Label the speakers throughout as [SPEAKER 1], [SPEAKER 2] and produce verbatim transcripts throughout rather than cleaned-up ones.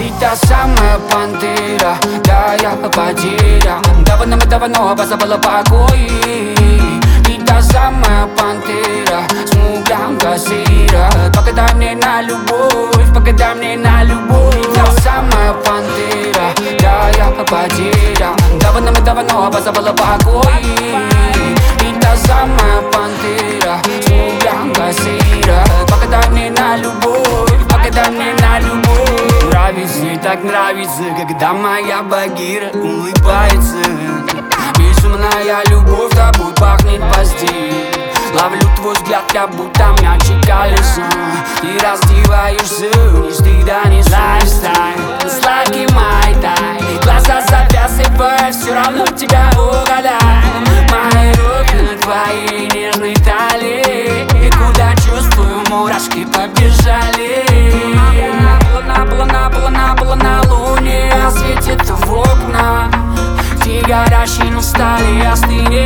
[SPEAKER 1] Ты та самая пантера, да, я потеря. Давно-давно позабыла покой. Ты та самая пантера, смуглянка сыра. Погадай мне на любовь, погадай мне на любовь. Ты та самая пантера, да, я потеря. Давно-давно позабыла покой. Ты та самая пантера, смуглянка сыра. Погадай мне на любовь, погадай мне на любовь. Нравится, так нравится, когда моя Багира улыбается. Безумная любовь тобой пахнет постель. Ловлю твой взгляд, как будто мячик колесом. Ты раздеваешься, ни стыда, ни лайфстайл. Сладкий майтай, глаза завязывают, все равно тебя угадай. Мои руки на твоей нежной талии, и куда чувствую, мурашки побежали. Полна, полна, полна, полна луне светит в окна. Ты горящий, но стали остыни.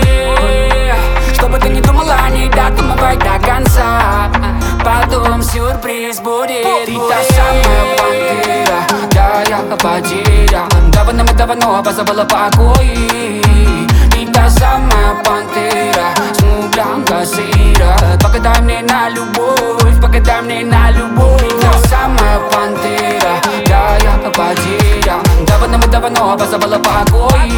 [SPEAKER 1] Чтобы ты не думала, не додумывай до конца. Потом сюрприз будет. Ты та самая пантера, да, я потеря. Давно-давно позабыла покой. Ты та самая пантера, смуглянка сыра. Погадай мне на любовь, погадай мне на любовь. Ты та самая пантера, да, я потеря. Давно-давно позабыла покой.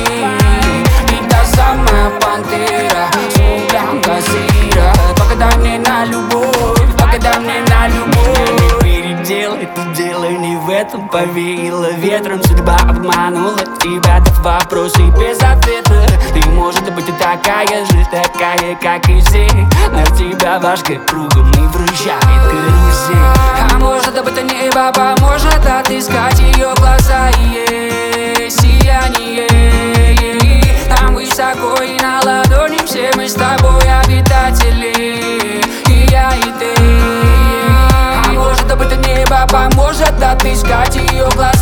[SPEAKER 1] Ты та самая пантера, смуглянка сыра. Погадай мне на любовь, погадай мне на любовь. Переделай, ты делай не в этом. Повеяло ветром, судьба обманула тебя. Дав вопросы без ответа. Ты, может быть, и такая же, такая, как и все. Но тебя башка кругом и вращает карусель. А может быть, небо поможет отыскать ее глаза и сияние. Там высоко и на ладони все мы с тобой обитатели, и я, и ты. А может быть, небо поможет отыскать ее глаза